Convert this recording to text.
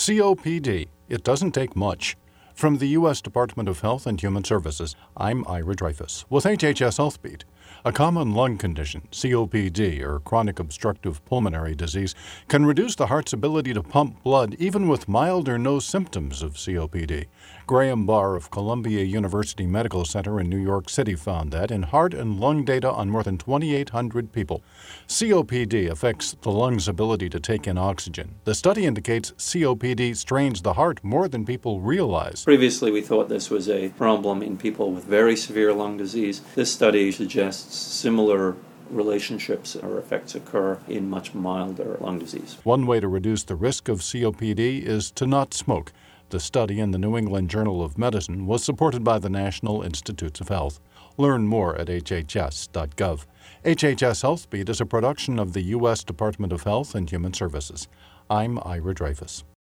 COPD. It doesn't take much. From the U.S. Department of Health and Human Services, I'm Ira Dreyfus with HHS Healthbeat. A common lung condition, COPD, or chronic obstructive pulmonary disease, can reduce the heart's ability to pump blood even with mild or no symptoms of COPD. Graham Barr of Columbia University Medical Center in New York City found that in heart and lung data on more than 2,800 people, COPD affects the lung's ability to take in oxygen. The study indicates COPD strains the heart more than people realize. Previously, we thought this was a problem in people with very severe lung disease. This study suggests similar relationships or effects occur in much milder lung disease. One way to reduce the risk of COPD is to not smoke. The study in the New England Journal of Medicine was supported by the National Institutes of Health. Learn more at hhs.gov. HHS Healthbeat is a production of the U.S. Department of Health and Human Services. I'm Ira Dreyfus.